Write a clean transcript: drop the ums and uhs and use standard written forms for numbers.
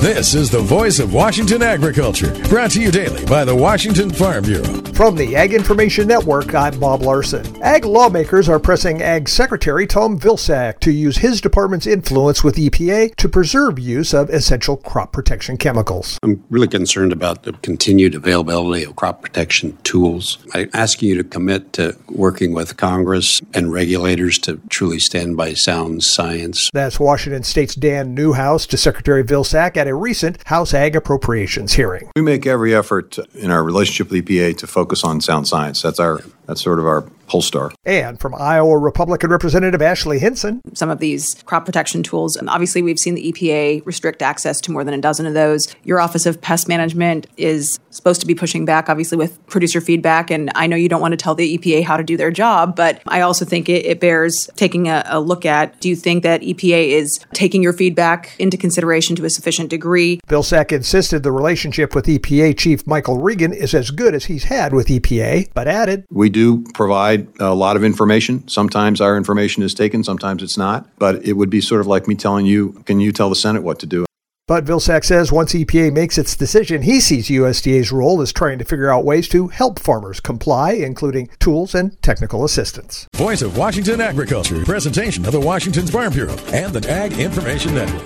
This is the voice of Washington agriculture, brought to you daily by the Washington Farm Bureau. From the Ag Information Network, I'm Bob Larson. Ag lawmakers are pressing Ag Secretary Tom Vilsack to use his department's influence with EPA to preserve use of essential crop protection chemicals. I'm really concerned about the continued availability of crop protection tools. I'm asking you to commit to working with Congress and regulators to truly stand by sound science. That's Washington State's Dan Newhouse to Secretary Vilsack at a recent House Ag Appropriations hearing. We make every effort in our relationship with EPA to focus on sound science. That's sort of our pole star. And from Iowa Republican Representative Ashley Hinson. Some of these crop protection tools, and obviously we've seen the EPA restrict access to more than a dozen of those. Your Office of Pest Management is supposed to be pushing back, obviously, with producer feedback. And I know you don't want to tell the EPA how to do their job, but I also think it bears taking a look at. Do you think that EPA is taking your feedback into consideration to a sufficient degree? Vilsack insisted the relationship with EPA Chief Michael Regan is as good as he's had with EPA, but added, we do provide a lot of information. Sometimes our information is taken, sometimes it's not. But it would be sort of like me telling you, can you tell the Senate what to do? But Vilsack says once EPA makes its decision, he sees USDA's role as trying to figure out ways to help farmers comply, including tools and technical assistance. Voice of Washington agriculture, presentation of the Washington Farm Bureau and the Ag Information Network.